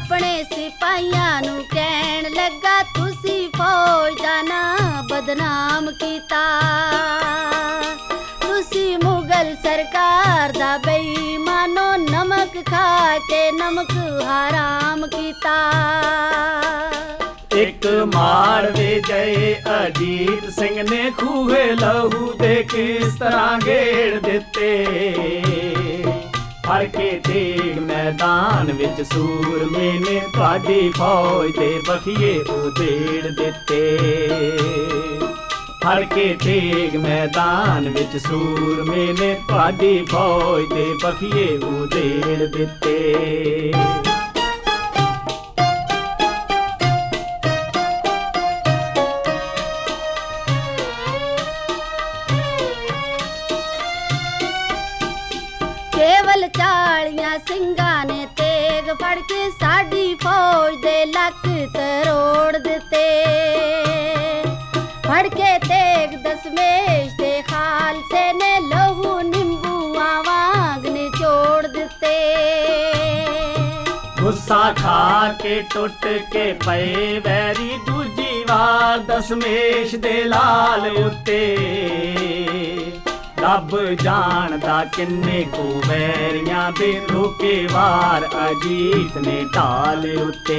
ਆਪਣੇ ਸਿਪਾਹੀਆਂ ਨੂੰ ਕਹਿਣ ਲੱਗਾ, ਤੁਸੀਂ ਫੌਜ ਦਾ ਨਾਂ ਬਦਨਾਮ ਕੀਤਾ, ਤੁਸੀਂ ਮੁਗਲ ਸਰਕਾਰ ਦਾ ਬੇਈਮਾਨੋ ਨਮਕ ਖਾ ਕੇ ਨਮਕ ਹਰਾਮ ਕੀਤਾ। ਇੱਕ ਮਾੜਵੇ ਗਏ ਅਜੀਤ ਸਿੰਘ ਨੇ ਖੂਹੇ ਲਹੂ ਦੇ ਕਿਸ ਤਰ੍ਹਾਂ ਗੇੜ ਦਿੱਤੇ, ਫੜ ਕੇ ਤੇਗ ਮੈਦਾਨ ਵਿੱਚ ਸੂਰਮੇ ਨੇ ਤੁਹਾਡੀ ਫੌਜ ਦੇ ਬਖੀਏ ਉਧੇੜ ਦਿੱਤੇ, ਫੜ ਕੇ ਤੇਗ ਮੈਦਾਨ ਵਿੱਚ ਸੂਰਮੇ ਨੇ ਤੁਹਾਡੀ ਫੌਜ ਦੇ ਬਖੀਏ ਉਧੇੜ ਦਿੱਤੇ। ਕੇਵਲ 40 ਸਿੰਘਾਂ ਨੇ ਤੇਗ ਫੜ ਕੇ ਸਾਡੀ ਫੌਜ ਦੇ ਲੱਕ ਤਰੋੜ ਦਿੱਤੇ, ਫੜ ਕੇ ਤੇਗ ਦਸਮੇਸ਼ ਦੇ ਖਾਲਸੇ ਨੇ ਲਹੂ ਨਿੰਬੂਆਂ ਵਾਂਗ ਨਿਚੋੜ ਦਿੱਤੇ। ਗੁੱਸਾ ਖਾ ਕੇ ਟੁੱਟ ਕੇ ਪਏ ਵੈਰੀ ਦੂਜੀ ਵਾਰ ਦਸਮੇਸ਼ ਦੇ ਲਾਲ ਉੱਤੇ, ਰੱਬ ਜਾਣਦਾ ਕਿੰਨੇ ਕੁ ਵੈਰੀਆਂ ਦੇ ਰੋਕੇ ਵਾਰ ਅਜੀਤ ਨੇ ਢਾਲ ਉੱਤੇ,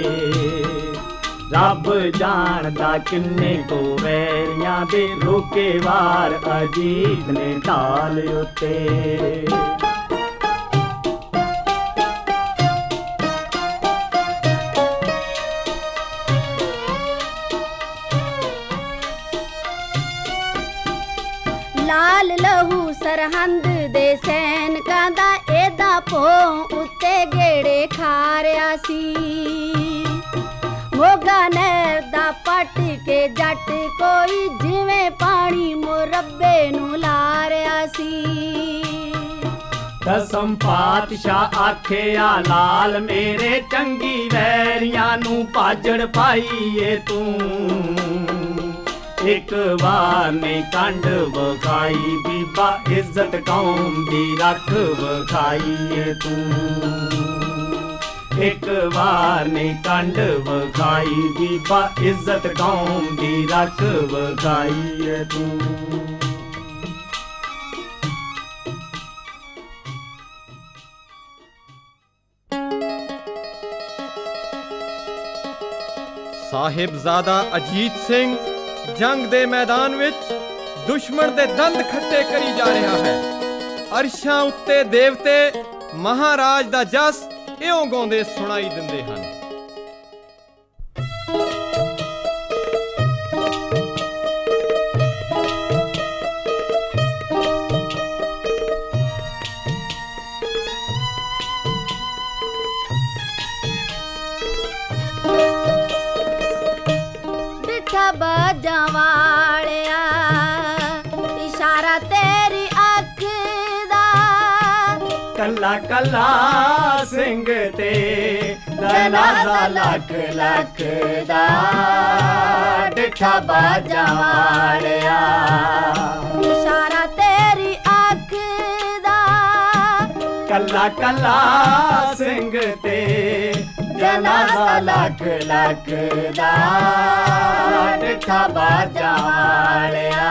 ਰੱਬ ਜਾਣਦਾ ਕਿੰਨੇ ਕੁ ਵੈਰੀਆਂ ਦੇ ਰੋਕੇ ਵਾਰ ਅਜੀਤ ਨੇ ਢਾਲ ਉੱਤੇ। ਲਾਲ ਲਹੂ ਸਰਹੰਦ ਦੇ ਸੈਨਿਕਾਂ ਦਾ ਇਹਦਾ ਭੋਂ ਉੱਤੇ ਗੇੜੇ ਖਾ ਰਿਹਾ ਸੀ, ਮੋਗਾ ਨਹਿਰ ਦਾ ਪੱਟ ਕੇ ਜੱਟ ਕੋਈ ਜਿਵੇਂ ਪਾਣੀ ਮੁਰੱਬੇ ਨੂੰ ਲਾ ਰਿਹਾ ਸੀ। ਦਸਮ ਪਾਤਸ਼ਾਹ ਆਖਿਆ ਲਾਲ ਮੇਰੇ ਚੰਗੀ ਵੈਰੀਆਂ ਨੂੰ ਭਾਜੜ ਪਾਈਏ ਤੂੰ, ਇੱਕ ਵਾਰ ਨੇ ਕੰਡ ਵਿਖਾਈ ਬੀਬਾ ਇੱਜ਼ਤ ਕੌਮ ਦੀ ਰੱਖ ਵਿਖਾਈਏ ਤੂੰ, ਇੱਕ ਵਾਰ ਨੇ ਕੰਡ ਵਿਖਾਈ ਬੀਬਾ ਇੱਜ਼ਤ ਕੌਮ ਦੀ ਰੱਖ ਵਿਖਾਈਏ ਤੂੰ। ਸਾਹਿਬਜ਼ਾਦਾ ਅਜੀਤ ਸਿੰਘ ਜੰਗ ਦੇ ਮੈਦਾਨ ਵਿੱਚ ਦੁਸ਼ਮਣ ਦੇ ਦੰਦ ਖੱਟੇ ਕਰੀ ਜਾ ਰਿਹਾ ਹੈ। ਅਰਸ਼ਾਂ ਉੱਤੇ ਦੇਵਤੇ ਮਹਾਰਾਜ ਦਾ ਜਸ ਇਉਂ ਗਾਉਂਦੇ ਸੁਣਾਈ ਦਿੰਦੇ ਹਨ। ਬਾਜਾਂ ਵਾਲਿਆ ਇਸ਼ਾਰਾ ਤੇਰੀ ਅੱਖ ਦਾ, ਕੱਲਾ ਕੱਲਾ ਸਿੰਘ ਤੇ ਜਨਾਜ਼ਾ ਲੱਖ ਲੱਖ ਦਾ, ਡਿੱਠਾ ਬਾਜਾਂ ਵਾਲਿਆ ਇਸ਼ਾਰਾ ਤੇਰੀ ਅੱਖ ਦਾ, ਕੱਲਾ ਕੱਲਾ ਸਿੰਘ ਤੇ ਜਨਾਜ਼ਾ ਲੱਖ ਲੱਖ ਦਾ, ਡਿੱਠਾ ਬਾਜਾਂ ਵਾਲਿਆ।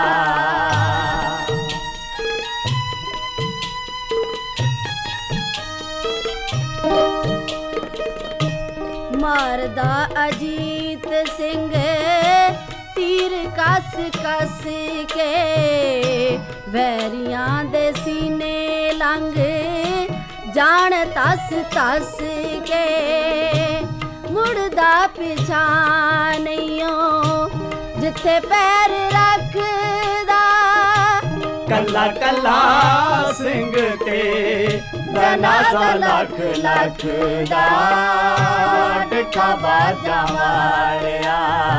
ਮਾਰਦਾ ਅਜੀਤ ਸਿੰਘ ਤੀਰ ਕੱਸ ਕੱਸ ਕੇ, ਵੈਰੀਆਂ ਦੇ ਸੀਨੇ ਲੰਘ ਜਾਣ ਤਸ ਤਸ ਕੇ, ਮੁੜਦਾ ਪਿਛਾ ਨਹੀਂਓ ਜਿੱਥੇ ਪੈਰ ਰੱਖਦਾ, ਕੱਲਾ ਕੱਲਾ ਸਿੰਘ ਤੇ ਜਨਾਜ਼ਾ ਲੱਖ ਲੱਖ ਦਾ, ਡਿੱਠਾ ਬਾਜਾਂ ਵਾਲਿਆ।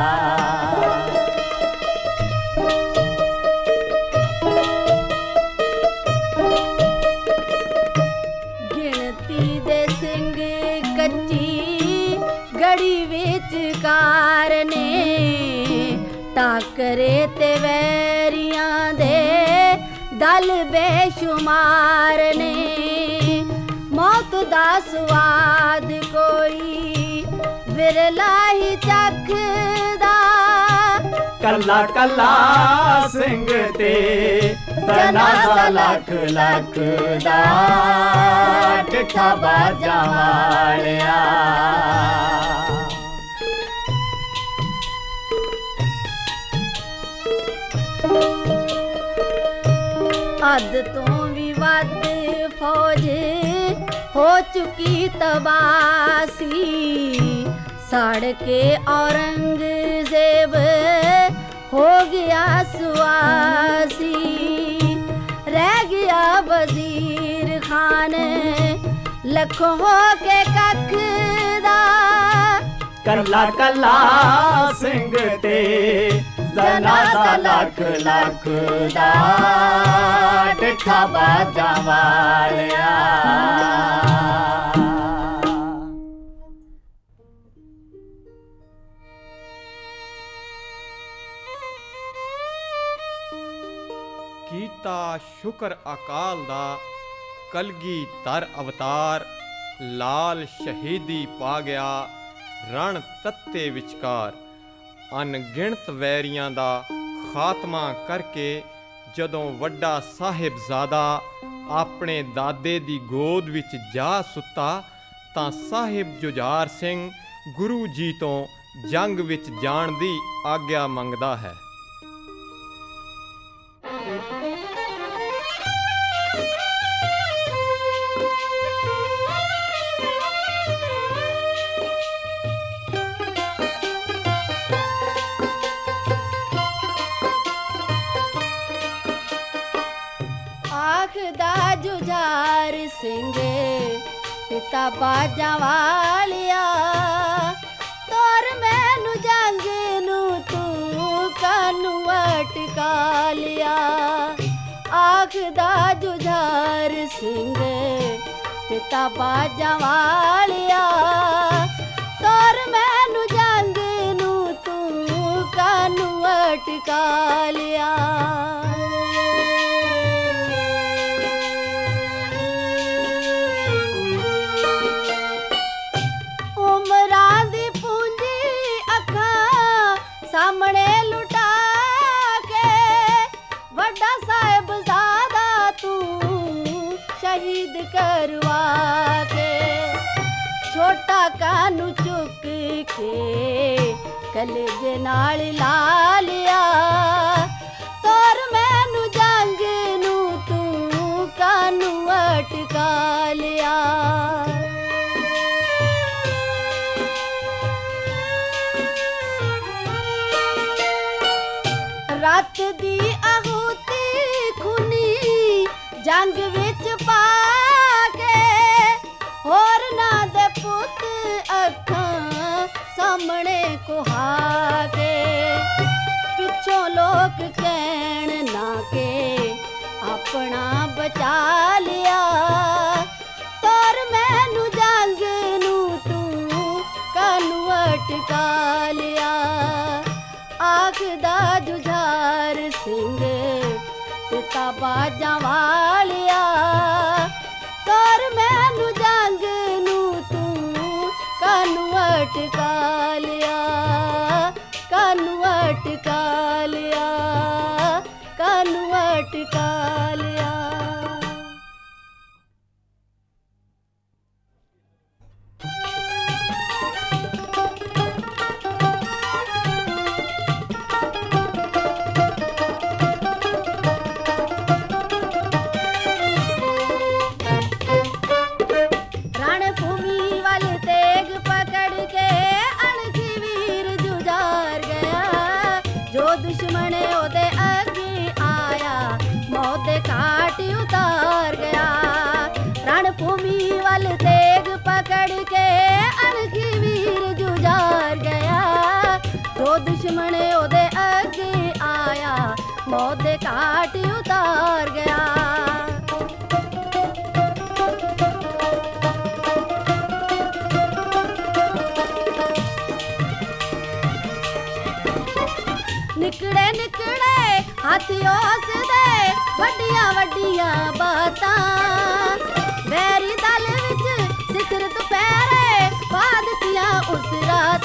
ਗਿਣਤੀ ਦੇ ਸਿੰਘ ਕੱਚੀ ਗੜੀ ਵਿਚਕਾਰ ਨੇ, ਟਾਕਰੇ ਤੇ ਵੈਰੀਆਂ ਦੇ ਦਲ ਬੇਸ਼ੁਮਾਰ ਨੇ, ਮੌਤ ਦਾ ਸਵਾਦ ਕੋਈ ਬਿਰਲਾ ਹੀ ਚੱਖਦਾ ਕੱਲਾ ਕੱਲਾ ਸਿੰਘ ਤੇ ਜਨਾਜ਼ਾ ਲੱਖ ਲੱਖ ਦਾ ਡਿੱਠਾ ਬਾਜਾਂ ਵਾਲਿਆ ਅੱਧ ਤੋਂ ਵੀ ਵੱਧ ਫੌਜ ਹੋ ਚੁੱਕੀ ਤਬਾਸੀ ਸੜ ਕੇ ਔਰੰਗਜ਼ੇਬ ਹੋ ਗਿਆ ਸੁਆਸੀ ਰਹਿ ਗਿਆ ਵਜ਼ੀਰ ਖਾਨ ਲੱਖੋਂ ਹੋ ਕੇ ਕੱਖ ਦਾ ਕੱਲਾ ਕੱਲਾ ਸਿੰਘ ਤੇ ਜਨਾਜ਼ਾ ਲੱਖ ਲੱਖ ਦਾ ਡਿੱਠਾ ਬਾਜਾਂ ਵਾਲਿਆ ਕੀਤਾ ਸ਼ੁਕਰ ਅਕਾਲ ਦਾ ਕਲਗੀਧਰ ਅਵਤਾਰ ਲਾਲ ਸ਼ਹੀਦੀ ਪਾ ਗਿਆ ਰਣ ਤੱਤੇ ਵਿਚਕਾਰ ਅਣਗਿਣਤ ਵੈਰੀਆਂ ਦਾ ਖਾਤਮਾ ਕਰਕੇ ਜਦੋਂ ਵੱਡਾ ਸਾਹਿਬਜ਼ਾਦਾ ਆਪਣੇ ਦਾਦੇ ਦੀ ਗੋਦ ਵਿੱਚ ਜਾ ਸੁੱਤਾ ਤਾਂ ਸਾਹਿਬ ਜੁਝਾਰ ਸਿੰਘ ਗੁਰੂ ਜੀ ਤੋਂ ਜੰਗ ਵਿੱਚ ਜਾਣ ਦੀ ਆਗਿਆ ਮੰਗਦਾ ਹੈ। ਆਖਦਾ ਜੁਝਾਰ ਸਿੰਘ ਪਿਤਾ ਬਾਜਾਂ ਵਾਲਿਆ ਤੋਰ ਮੈਨੂੰ ਜੰਗ ਨੂੰ ਤੂੰ ਕਾਨੂੰ ਅਟਕਾ ਲਿਆ ਆਖਦਾ ਜੁਝਾਰ ਸਿੰਘ ਪਿਤਾ ਬਾਜਾਂ ਵਾਲਿਆ ਤੋਰ ਮੈਨੂੰ ਜੰਗ ਨੂੰ ਤੂੰ ਕਾਨੂੰ ਅਟਕਾ ਲਿਆ ਸਾਹਮਣੇ ਲੁਟਾ ਕੇ ਵੱਡਾ ਸਾਹਿਬਜ਼ਾਦਾ ਤੂੰ ਸ਼ਹੀਦ ਕਰਵਾ ਕੇ ਛੋਟਾ ਕਾਨੂੰ ਚੁੱਕ ਕੇ ਕਲੇਜੇ ਨਾਲ ਲਾ ਲਿਆ ਤੋਰ ਮੈਨੂੰ ਜੰਗ ਨੂੰ ਤੂੰ ਕਾਨੂੰ ਅਟਕਾ ਲਿਆ ਰਾਤ ਦੀ ਆਹੂਤੀ ਖੂਨੀ ਜੰਗ ਵਿੱਚ ਪਾ ਕੇ ਹੋਰ ਨਾ ਦੇ ਪੁੱਤ ਅੱਖਾਂ ਸਾਹਮਣੇ ਕੁਹਾ ਕੇ ਪਿੱਛੋਂ ਲੋਕ ਕਹਿਣ ਨਾ ਕੇ ਆਪਣਾ ਬਚਾ ਲਿਆ ਤੋਰ ਮੈਨੂੰ ਜੰਗ ਨੂੰ ਤੂੰ ਕਾਨੂੰ ਅਟਕਾ ਲਿਆ ਆਖਦਾ ਜੁਝਾਰ ਸਿੰਘ ਪਿਤਾ ਬਾਜਾਂ ਵਾਲਿਆ ਤੋਰ ਮੈਨੂੰ ਜੰਗ ਨੂੰ ਤੂੰ ਕਾਨੂੰ ਅਟਕਾ ਲਿਆ ਕਾਨੂੰ ਅਟਕਾ ਲਿਆ ਕਾਨੂੰ ਅਟਕਾ ਲਿਆ दुश्मन ओदे अगे आया मौत घाट उतार गया रणभूमि वाल तेग पकड़ के अणखी वीर जुझार गया जो दुश्मन ओदे अगे आया मौत घाट उतार गया निकड़े निकड़े हाथी उस दे वड्डियां वड्डियां बातां वैरी दल विच सिखर दुपहरे पा दित्तियां उस रात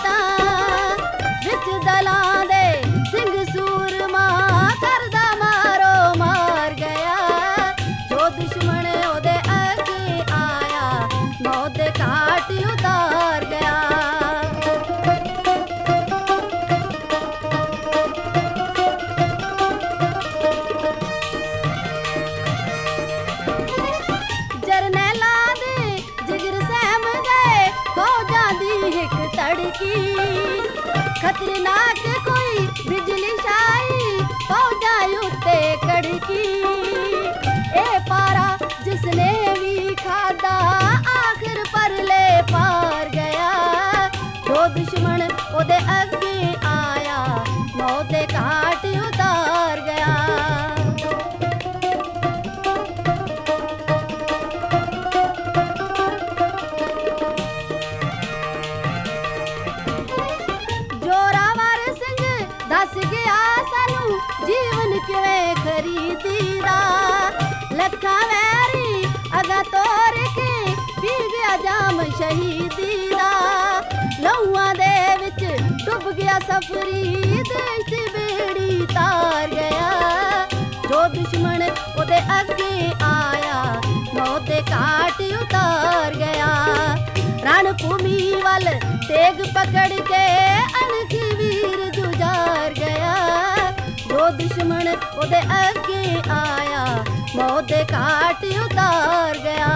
झिक तड़की खतरनाक कोई बिजली छाई पौधा उत्ते कड़की ए पारा जिसने भी खादा आखिर परले पार गया जो दुश्मन ओदे अगे आया मौत दे घाट उतार गया। दस गया सानू जीवन किवें खरीदीदा लखा वैरी अगा तोड़ के पी गया जाम शहीदी दा लहुआं दे विच डुब गया सफरी देश दी बेड़ी तार गया जो दुश्मन ओदे अगे आया मौत दे घाट उतार गया। रणभूमि वल तेग पकड़ के अणखी वीर जुझार गया जो दुश्मन ओदे अगे आया मौत दे घाट उतार गया।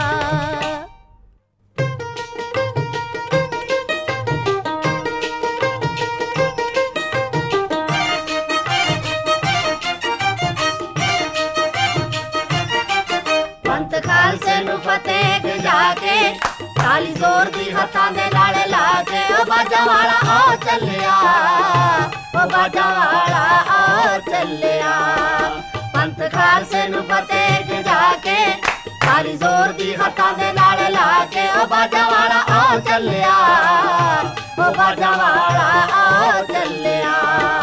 पंथ खालसे नू फतेह जाके ताली जोर दी हथां दे नाल ला के ओ बाजा वाला आ चलिया ओ बाजा वाला आ चलिया पंथ खालसे नू फतेह जाके ताली जोर दी हथां दे नाल ला के ओ बाजा वाला आ चलिया ओ बाजा वाला आ चलिया।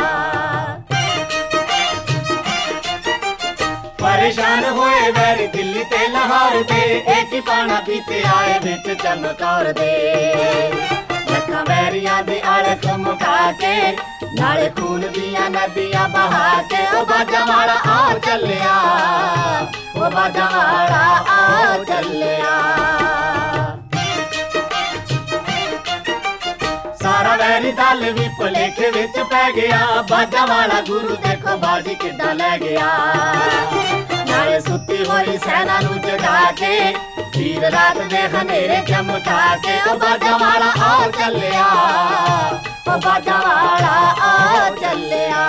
परेशान होए वैरी दिल्ली ते लाहौर दे एक ही पाना पीते आए बिच चमकौर दे लखां वैरियां दी अड़क मुका के नाले खून दियां नदियां बहा के ओ बाजा वाला आ चलिया ओ बाजा वाला आ चलिया। सारा वैरी दल भी भुलेखे विच पै गया बाजा वाला गुरु देखो बाजी किद्दां लै गया नाले सुत्ती होई सेना नू जगा के तीर रात दे हनेरे चमका के ओ बाजा वाला आ चलिया ओ बाजा वाला आ चलिया।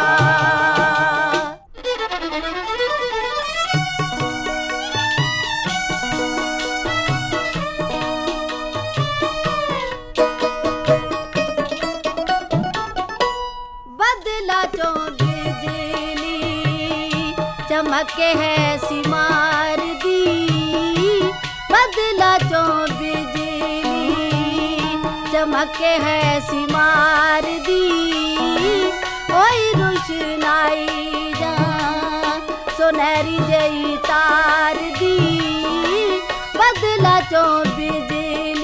बदला चो बिजली चमके है सिमार दी बदला चो बिजली चमके है सिमार दी ओई रोशनाई जा सुनहरी जई तार दी बदला चो बिजली।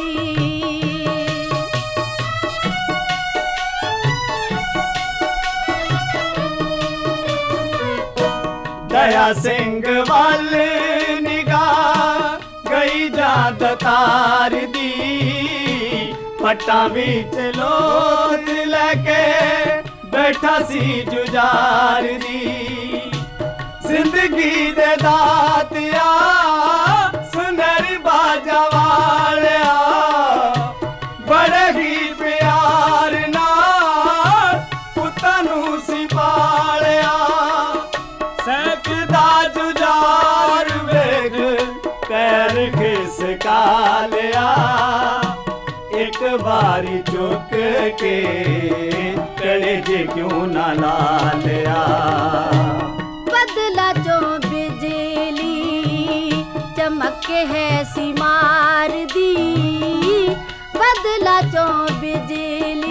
दया सिंह वाल निगाह गई जात तार दी पट्टा बिच लोथ लैके बैठा सी जुजार दी जिंदगी दे दातिया सुनहरी बाजा वालिया बड़े ही प्यार नाल पुत्तां नू सी पालिया सैकदा जुजार वेख पैर खिसका लिया एक बारी चुक के कलेजे क्यों ना ला लिया। बदला चो बिजली चमके है सिमार दी बदला चो बिजली।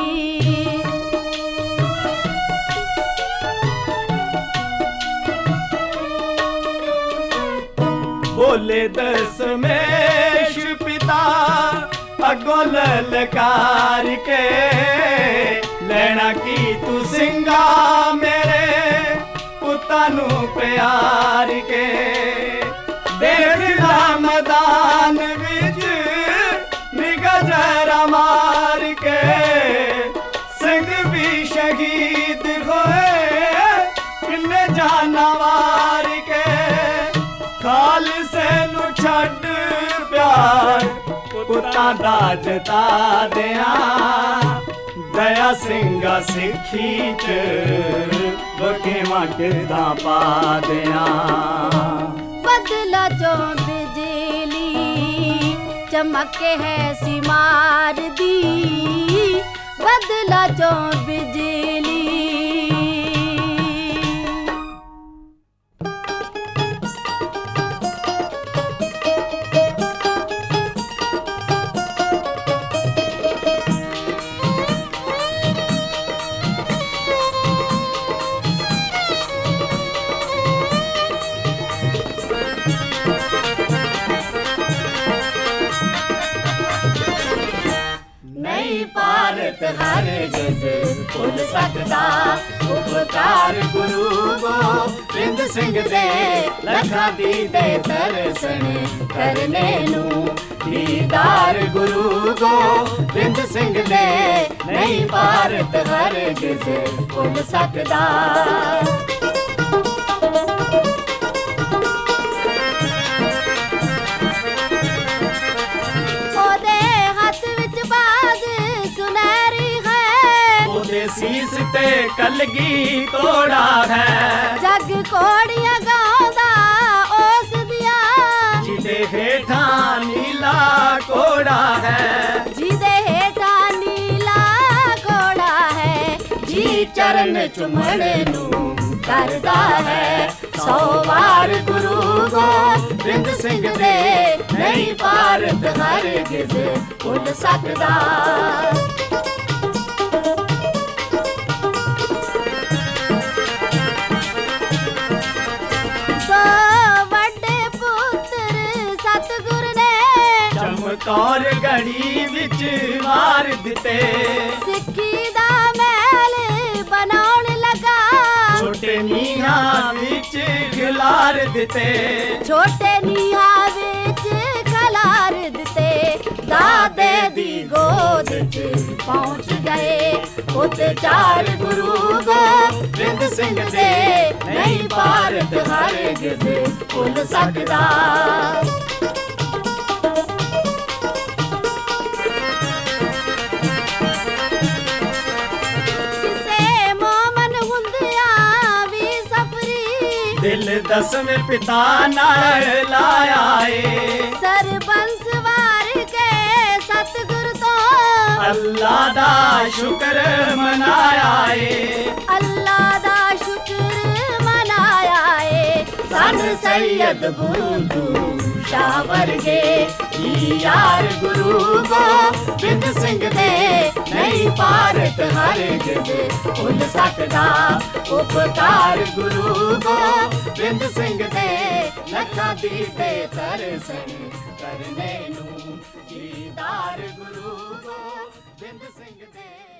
बोले दशमेश पिता अगो ललकार के लेना की तू सिंगा मेरे पुत्तां नू प्यार के देख ला मैदान विच निगाह जरा मार के सिंह भी शहीद होए किन्ने जाना वार के खालसे नू छड्ड प्यार पुत्तां दा जता दियां ਲਿਆ ਸਿੰਘਾ ਸਿੱਖੀ ਚ ਬਕੇਵਾਂ ਕਿਰਦਾਂ ਪਾ ਦਿਆਂ ਬਦਲਾ ਚੋਂ ਬਿਜਲੀ ਚਮਕੇ ਹੈ ਸਿਮਾਰ ਦੀ ਬਦਲਾ ਚੋਂ ਬਿਜਲੀ ਹਰਗਿਜ਼ ਭੁੱਲ ਸਕਦਾ ਉਪਕਾਰ ਗੁਰੂ ਗੋਬਿੰਦ ਸਿੰਘ ਦੇ ਲੱਖਾਂ ਦੀ ਦੇ ਦਰਸ਼ਨ ਕਰਨੇ ਨੂੰ ਦੀਦਾਰ ਗੁਰੂ ਗੋਬਿੰਦ ਸਿੰਘ ਦੇ ਨਹੀਂ ਭਾਰਤ ਹਰਗਿਜ਼ ਭੁੱਲ ਸਕਦਾ ਸੀਸ ਤੇ ਕਲਗੀ ਤੋੜਾ ਹੈ ਜੱਗ ਕੋੜੀਆਂ ਗਾਉਂਦਾ ਉਸ ਦੀਆਂ ਜਿਹਦੇ ਹੇਠਾਂ ਨੀਲਾ ਕੋੜਾ ਹੈ ਜਿਹਦੇ ਹੇਠਾਂ ਨੀਲਾ ਕੋੜਾ ਹੈ ਜੀ ਚਰਨ ਚੁੰਮਣ ਨੂੰ ਕਰਦਾ ਹੈ 100 ਵਾਰ ਗੁਰੂ ਗੋਬਿੰਦ ਸਿੰਘ ਦੇ ਨਹੀਂ ਭਾਰਤ ਹਰਗਿਜ਼ ਭੁੱਲ ਸਕਦਾ ਕੌਰ ਗੜੀ ਵਿੱਚ ਮਾਰ ਦਿੱਤੇ ਸਿੱਖੀ ਦਾ ਮਹਿਲ ਬਣਾਉਣ ਲੱਗਾ ਛੋਟੇ ਨੀਹਾਂ ਵਿੱਚ ਖਿਲਾਰ ਦਿੱਤੇ ਛੋਟੇ ਨੀਹਾਂ ਵਿੱਚ ਖਿਲਾਰ ਦਿੱਤੇ ਦਾਦੇ ਦੀ ਗੋਦ 'ਚ ਪਹੁੰਚ ਗਏ ਉੱਤੇ 4 ਗੁਰੂ ਗੋਬਿੰਦ ਸਿੰਘ ਦੇ ਨਹੀਂ ਭਾਰਤ ਹਰਗਿਜ਼ ਭੁੱਲ ਸਕਦਾ ਦਿਲ ਦਸਵੇਂ ਪਿਤਾ ਨਾਲ ਲਾਇਆ ਏ ਸਰਬੰਸ ਵਾਰ ਕੇ ਸਤਿਗੁਰ ਤੋਂ ਅੱਲਾ ਦਾ ਸ਼ੁਕਰ ਮਨਾਇਆ ਏ ਅੱਲਾ ਦਾ ਸ਼ੁਕਰ ਮਨਾਇਆ ਏ ਸਨ ਸੈਯਦ ਬੁੱਧੂ ਸ਼ਾਹ ਵਰਗੇ ਯਾਰ ਗੁਰੂ ਗੋਬਿੰਦ ਸਿੰਘ ਦੇ ਨਹੀਂ ਭਾਰਤ ਹਰਗਿਜ਼ ਭੁੱਲ ਸਕਦਾ ਉਪਕਾਰ ਗੁਰੂ ਗੋਬਿੰਦ ਸਿੰਘ ਦੇ ਲੱਖਾਂ ਦੀ ਦੇ ਦਰਸ਼ਨ ਕਰਨੇ ਨੂੰ ਦੀਦਾਰ ਗੁਰੂ ਗੋਬਿੰਦ ਸਿੰਘ ਦੇ